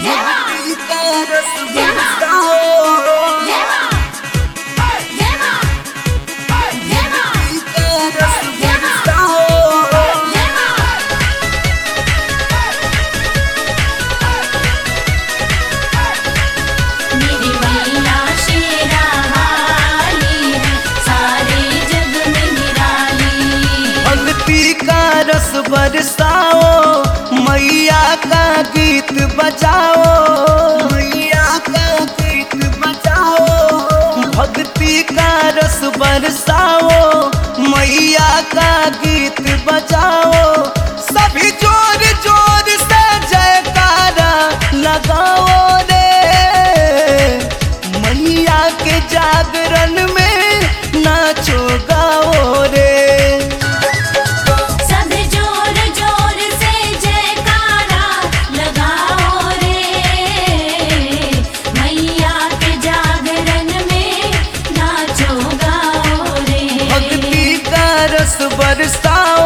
भक्ति का रस बरसाओ, भक्ति का रस बरसाओ। मेरी मैया शेरा वाली है, सारे जग में निराली। भक्ति का रस बरसाओ, मैया का गीत बजाओ, मैया का गीत बजाओ। भक्ति का रस बरसाओ, मैया का गीत बजाओ। सभी जोर जोर से जयकारा लगाओ रे, मैया के जागरण में नाचो गाओ रे। सब जोर जोर से जयकारा लगाओ रे, मैया के जागरण में नाचो गाओ रे। भक्ति का रस बरसाओ,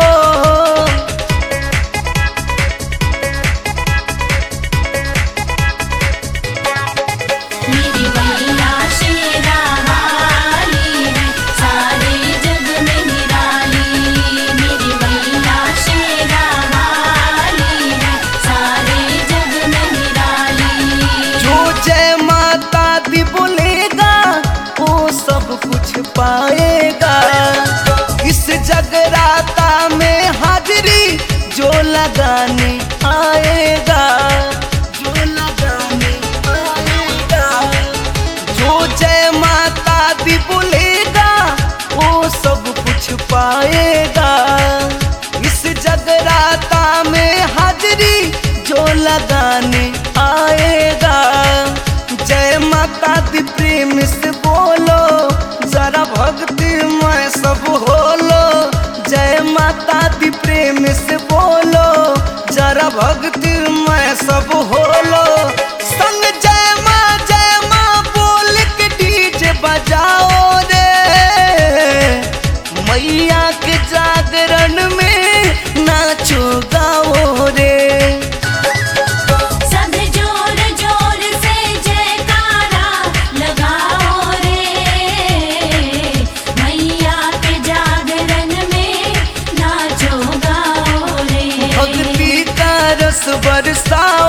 मेरी मैया शेरा वाली है, सारे जग में निराली। मेरी मैया शेरा वाली है, सारे जग में निराली। जो जय माता दी बोलेगा वो सब कुछ पाएगा। इस जगराता में हाजिरी जो लगाने आएगा, जो लगाने आएगा। जो जय माता दी बोलेगा वो सब कुछ पाएगा। इस जगराता में हाजिरी जो लगाने आएगा। जय माता दी प्रेम से बोलो, जरा भक्ति में सब होलो। जय माता दी प्रेम से बोलो, जरा भक्ति में सब होलो। संग जय माँ बोल के डीजे बजाओ रे, मैया के जागरण में नाचो गाओ रे। सब जोर जोर से जयकारा लगाओ रे, मैया के जागरण में नाचो गाओ रे। भक्ति का रस बरसाओ,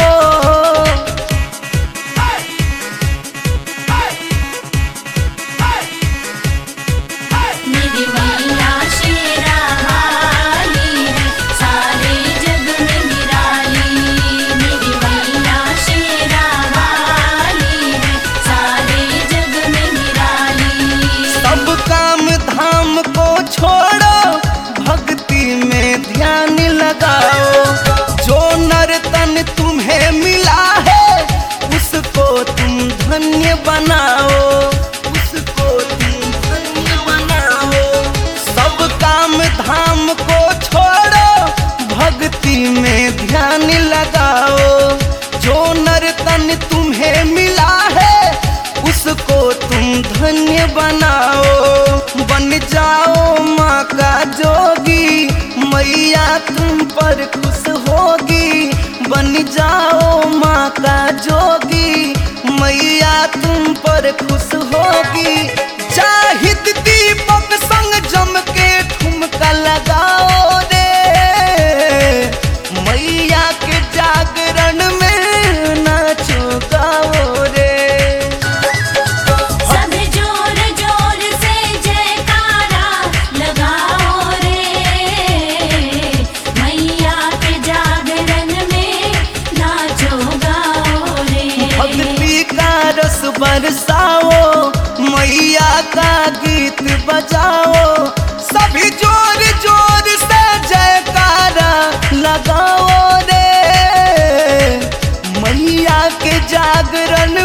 मेरी मैया शेरा वाली है, सारे जग में निराली। मेरी मैया शेरा वाली है, सारे जग में निराली। सब काम धाम को छोड़ो, भक्ति में ध्यान लगाओ। जो नर तन तुम्हें मिला है उसको तुम धन्य बनाओ, उसको तुम धन्य बनाओ। सब काम धाम को छोड़ो, भक्ति में ध्यान लगाओ। जो नर तन तुम्हें मिला है उसको तुम धन्य बनाओ। बन जाओ माँ का जोगी, मैया तुम पर खुश होगी। बन जाओ माँ का जोगी, मैया तुम पर खुश होगी। जाहिद दीपक संग जम के ठुमका लगाओ रे, मैया के जागरण में नाचो गाओ रे। सब जोर जोर से जयकारा लगाओ रे, मैया के जागरण में नाचो गाओ रे। भक्ति का रस बरसाओ, मैया का गीत बजाओ। सभी जोर जोर से जयकारा लगाओ रे, मैया के जागरण